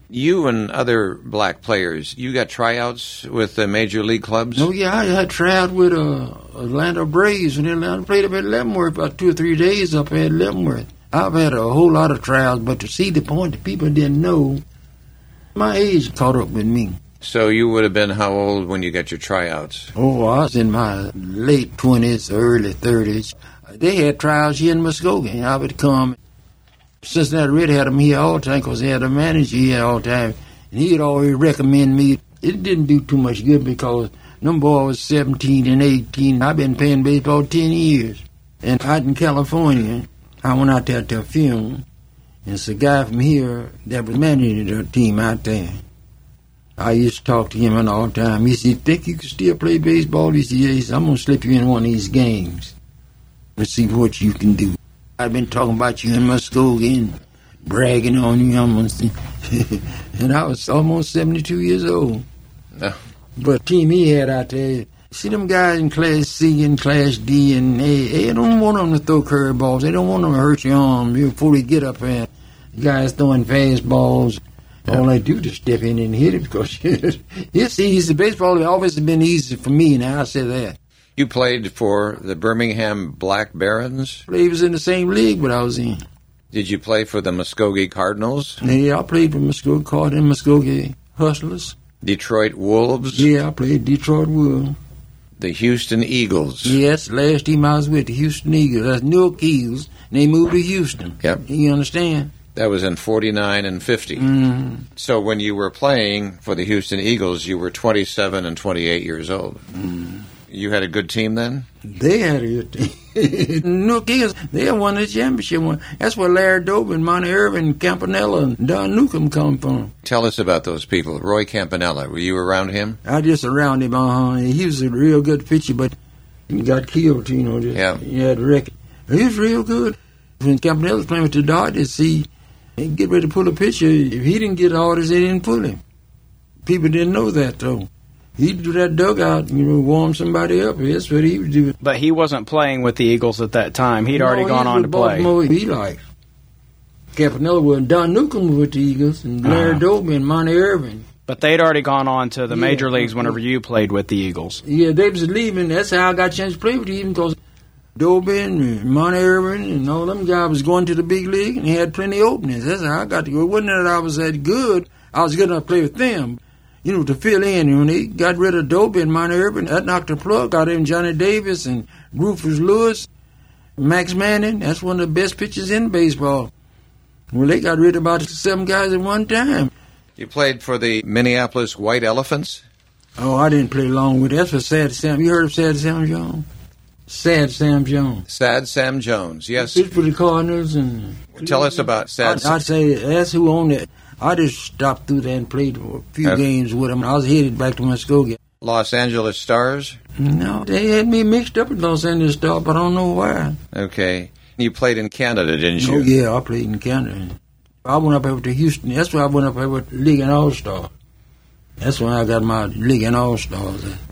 You and other black players, you got tryouts with the major league clubs? Oh, yeah, I had tryout with Atlanta Braves, and Atlanta played up at Leavenworth about 2 or 3 days up at Leavenworth. I've had a whole lot of tryouts, but to see the point that people didn't know, my age caught up with me. So you would have been how old when you got your tryouts? Oh, I was in my late 20s, early 30s. They had tryouts here in Muskogee. I would come. Cincinnati Red had them here all the time because they had a manager here all the time. And he'd always recommend me. It didn't do too much good because them boys was 17 and 18. I've been playing baseball 10 years. And out in California, I went out there to a film. And it's a guy from here that was managing the team out there. I used to talk to him all the time. He said, think you can still play baseball? He said, yes, I'm going to slip you in one of these games. Let's see what you can do. I've been talking about you in Muskogee and bragging on you. And I was almost 72 years old. No. But the team he had out there, see them guys in Class C and Class D and A, they don't want them to throw curveballs. They don't want them to hurt your arm before they get up there. The guys throwing fastballs. All they do is step in and hit it because it's easy. Baseball has always been easy for me, now I say that. You played for the Birmingham Black Barons? He was in the same league what I was in. Did you play for the Muskogee Cardinals? Yeah, I played for Muskogee Cardinals and Muskogee Hustlers. Detroit Wolves? Yeah, I played Detroit Wolves. The Houston Eagles? Yes, last team I was with, the Houston Eagles. That's Newark Eagles, and they moved to Houston. Yep. You understand? That was in 49 and 50. Mm-hmm. So when you were playing for the Houston Eagles, you were 27 and 28 years old. Mm. You had a good team then? They had a good team. Newark Eagles, they won the championship one. That's where Larry Doby, Monty Irvin, Campanella, and Don Newcomb come from. Tell us about those people. Roy Campanella, were you around him? I just around him. He was a real good pitcher, but he got killed, Yeah. He had a record. He was real good. When Campanella was playing with the Dodgers, he'd get ready to pull a pitcher. If he didn't get orders, they didn't pull him. People didn't know that, though. He'd do that dugout, warm somebody up. That's what he would do. But he wasn't playing with the Eagles at that time. He'd already gone on to play. He liked. Campanella was. Don Newcomb was with the Eagles, and Larry Doby and Monty Irvin. But they'd already gone on to the major leagues whenever you played with the Eagles. Yeah, they was leaving. That's how I got a chance to play with them, because Doby and Monty Irvin and all them guys was going to the big league, and he had plenty of openings. That's how I got to go. It wasn't that I was that good. I was good enough to play with them. To fill in. When they got rid of Doby and Monty Irvin, that knocked the plug out of him. Johnny Davis and Rufus Lewis, Max Manning. That's one of the best pitchers in baseball. Well, they got rid of about 7 guys at one time. You played for the Minneapolis White Elephants? Oh, I didn't play long with it. That's for Sad Sam. You heard of Sad Sam Jones? Sad Sam Jones. Sad Sam Jones, yes. Pitched for the Cardinals. And tell us about Sad Sam. I'd say that's who owned it. I just stopped through there and played for a few games with them. I was headed back to Muskogee. Los Angeles Stars? No, they had me mixed up with Los Angeles Stars, but I don't know why. Okay. You played in Canada, didn't you? Oh, yeah, I played in Canada. I went up over to Houston. That's why I went up over with League and All-Star. That's when I got my League and All-Stars.